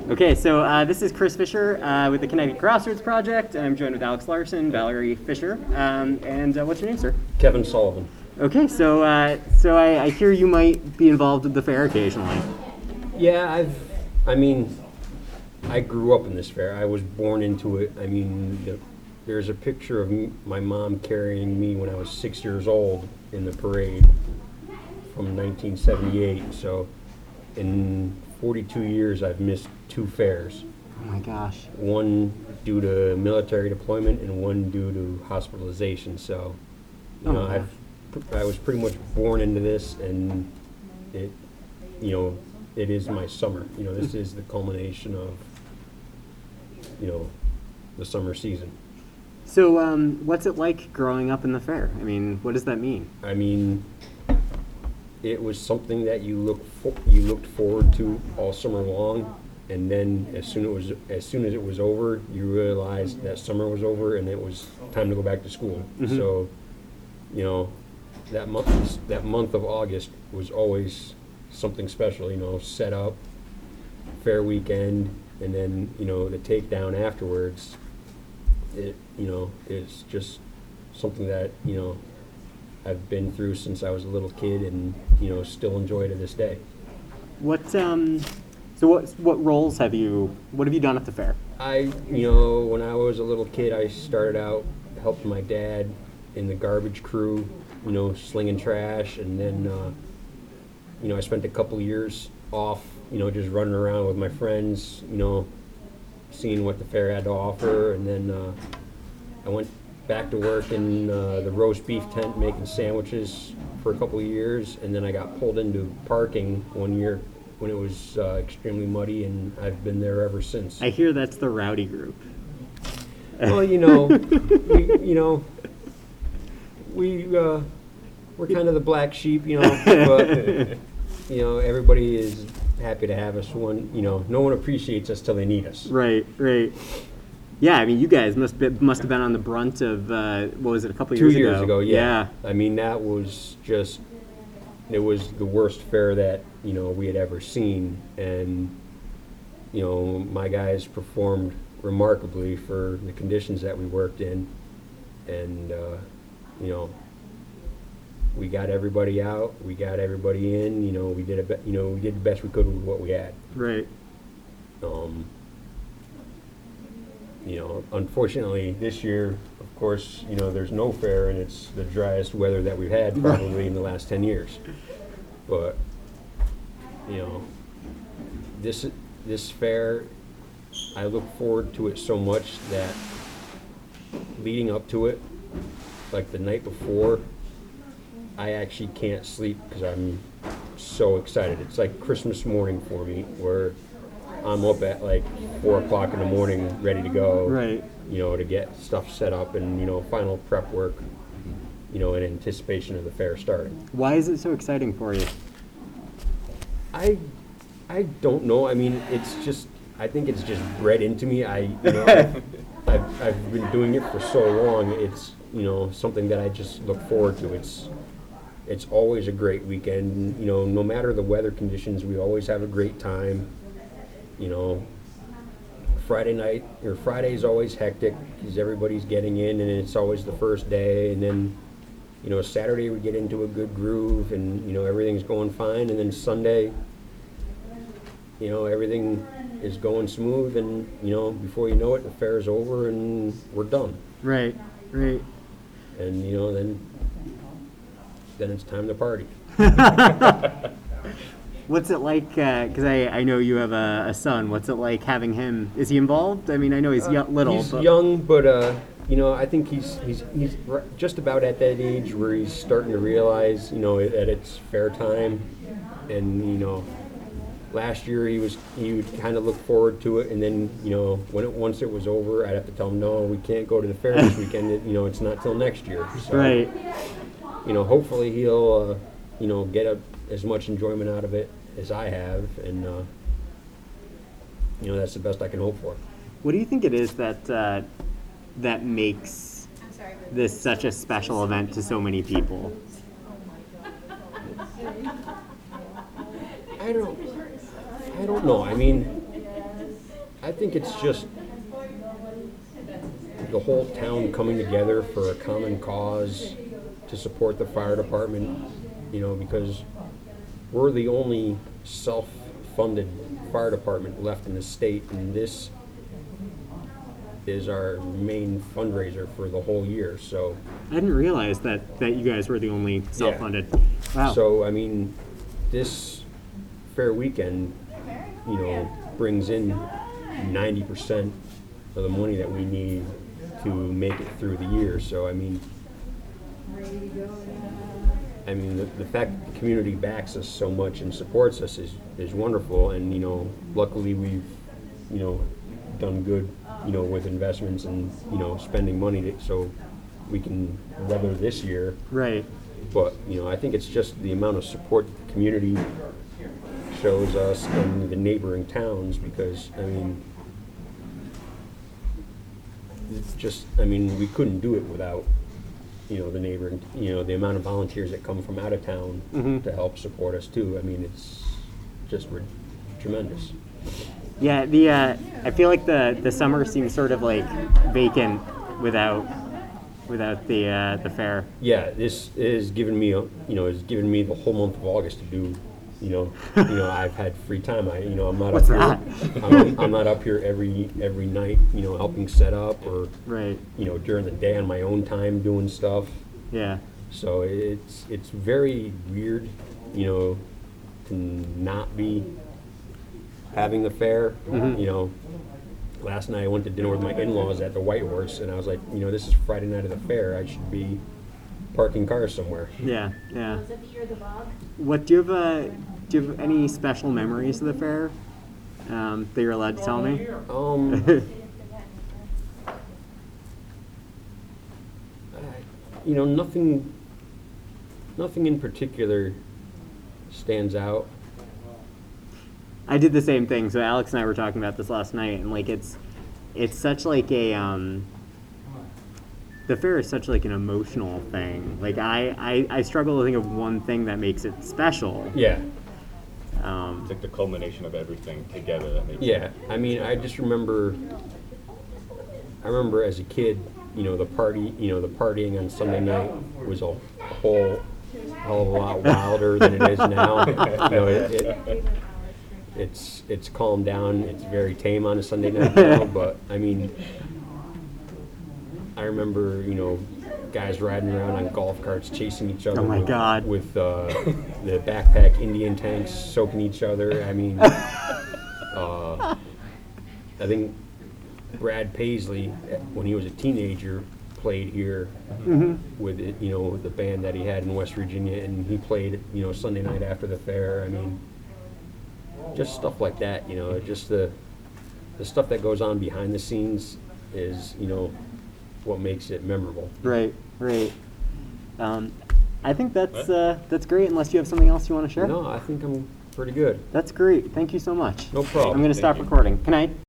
Okay, so this is Chris Fisher with the Connecticut Crossroads Project. I'm joined with Alex Larson, Valerie Fisher, and what's your name, sir? Kevin Sullivan. Okay, so I hear you might be involved with the fair occasionally. Yeah, I grew up in this fair. I was born into it. There's a picture of my mom carrying me when I was 6 years old in the parade from 1978. So in 42 years, I've missed 2 fairs. Oh my gosh. One due to military deployment and one due to hospitalization. So, I was pretty much born into this, and it is my summer. This is the culmination of, the summer season. So, what's it like growing up in the fair? I mean, what does that mean? It was something that you looked forward to all summer long, and then as soon as it was over, you realized that summer was over and it was time to go back to school. Mm-hmm. So, that month of August was always something special. Set up, fair weekend, and then the takedown afterwards. It is just something that I've been through since I was a little kid, and still enjoy to this day. What roles have you done at the fair? When I was a little kid, I started out helping my dad in the garbage crew, slinging trash, and then I spent a couple years off, just running around with my friends, seeing what the fair had to offer, and then I went back to work in the roast beef tent making sandwiches for a couple of years, and then I got pulled into parking one year when it was extremely muddy, and I've been there ever since. I hear that's the rowdy group. Well, we're kind of the black sheep, but everybody is happy to have us. No one appreciates us till they need us. Right. Yeah, you guys must have been on the brunt of, what was it, a couple of years ago? 2 years ago, yeah. That was just, it was the worst fair that, we had ever seen. And, my guys performed remarkably for the conditions that we worked in. And, we got everybody out, we got everybody in, we did the best we could with what we had. Right. Unfortunately, this year, of course, there's no fair, and it's the driest weather that we've had probably in the last 10 years. But, this fair, I look forward to it so much that leading up to it, like the night before, I actually can't sleep because I'm so excited. It's like Christmas morning for me, where I'm up at like 4 o'clock in the morning, ready to go. Right. To get stuff set up and final prep work. In anticipation of the fair starting. Why is it so exciting for you? I don't know. It's just, I think it's just bred into me. I've been doing it for so long. It's something that I just look forward to. It's always a great weekend. No matter the weather conditions, we always have a great time. Friday's always hectic because everybody's getting in, and it's always the first day. And then, Saturday we get into a good groove, and everything's going fine. And then Sunday, everything is going smooth, and before you know it, the fair's over and we're done. Right. And then it's time to party. What's it like, because I know you have a son, what's it like having him, is he involved? I know he's little. He's young, but I think he's just about at that age where he's starting to realize, that it's fair time. And, last year he would kind of look forward to it, and then, once it was over, I'd have to tell him, no, we can't go to the fair this weekend, it's not till next year. So, right. Hopefully he'll, get as much enjoyment out of it as I have, and that's the best I can hope for. What do you think it is that makes this such a special event to so many people? I don't know. I think it's just the whole town coming together for a common cause to support the fire department, because we're the only self-funded fire department left in the state, and this is our main fundraiser for the whole year. So I didn't realize that you guys were the only self-funded. Wow. So, I mean, this fair weekend, brings in 90% of the money that we need to make it through the year. So, I mean, the fact that the community backs us so much and supports us is wonderful. And, luckily we've, done good, with investments and, spending money so we can weather this year. Right. But, I think it's just the amount of support the community shows us and the neighboring towns, because, we couldn't do it without, the neighboring, the amount of volunteers that come from out of town to help support us too. It's just tremendous. Yeah, I feel like the summer seems sort of like vacant without the fair. Yeah, this is giving me the whole month of August to do. I've had free time. I'm not What's up here. I'm not up here every night. Helping set up or right. During the day on my own time doing stuff. Yeah. So it's very weird, to not be having the fair. Last night I went to dinner with my in-laws at the White Horse, and I was like, this is Friday night of the fair. I should be parking cars somewhere. Yeah. Was it the year of the bog? What do you have any special memories of the fair that you're allowed to tell me? Nothing in particular stands out. I did the same thing. So Alex and I were talking about this last night, and like it's such like a the fair is such like an emotional thing. Like I struggle to think of one thing that makes it special. Yeah. It's like the culmination of everything together that makes Yeah. I just remember. I remember as a kid, the partying on Sunday night was a whole hell of a lot wilder than it is now. It's calmed down. It's very tame on a Sunday night now. But I remember, guys riding around on golf carts, chasing each other. Oh my God. With the backpack Indian tanks soaking each other. I think Brad Paisley, when he was a teenager, played here with it, with the band that he had in West Virginia, and he played, Sunday night after the fair. Just stuff like that, just the stuff that goes on behind the scenes is, what makes it memorable. Right. I think that's great. Unless you have something else you want to share. No, I think I'm pretty good. That's great. Thank you so much. No problem. I'm going to stop recording. Can I